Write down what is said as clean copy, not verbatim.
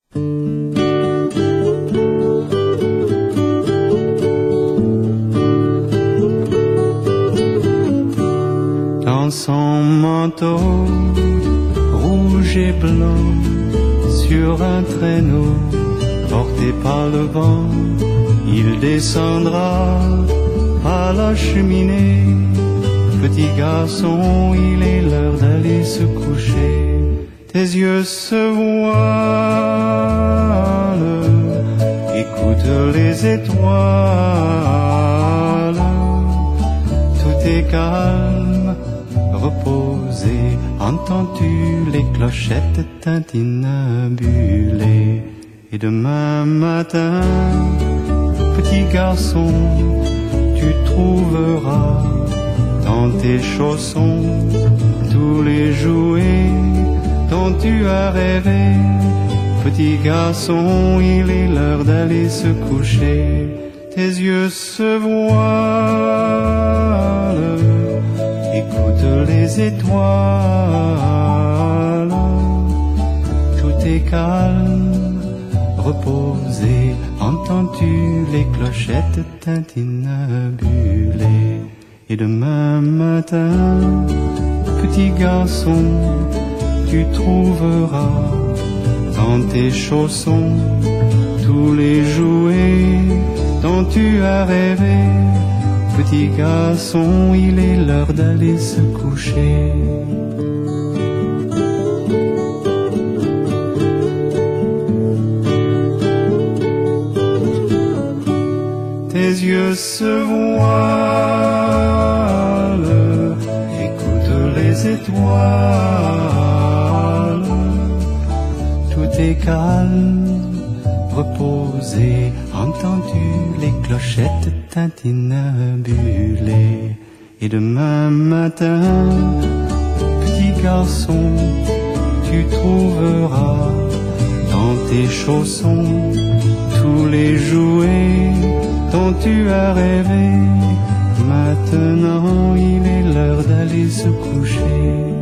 Dans son manteau rouge et blanc, sur un traîneau porté par le vent, il descendra à la cheminée. Petit garçon, il est l'heure d'aller se coucher. Tes yeux se voilent, écoute les étoiles. Tout est calme, reposé. Entends-tu les clochettes tintinabulées? Et demain matin, petit garçon, tu trouveras dans tes chaussons tous les jouets dont tu as rêvé. Petit garçon, il est l'heure d'aller se coucher. Tes yeux se voilent, écoute les étoiles. Tout est calme, reposé. Entends-tu les clochettes tintinabulées? Et demain matin, petit garçon, tu trouveras dans tes chaussons tous les jouets dont tu as rêvé. Petit garçon, il est l'heure d'aller se coucher. Tes yeux se voilent, écoute les étoiles. Tout est calme, reposé. Entends-tu les clochettes tintinabulées? Et demain matin, petit garçon, tu trouveras dans tes chaussons tous les jouets dont tu as rêvé. Maintenant, il est l'heure d'aller se coucher.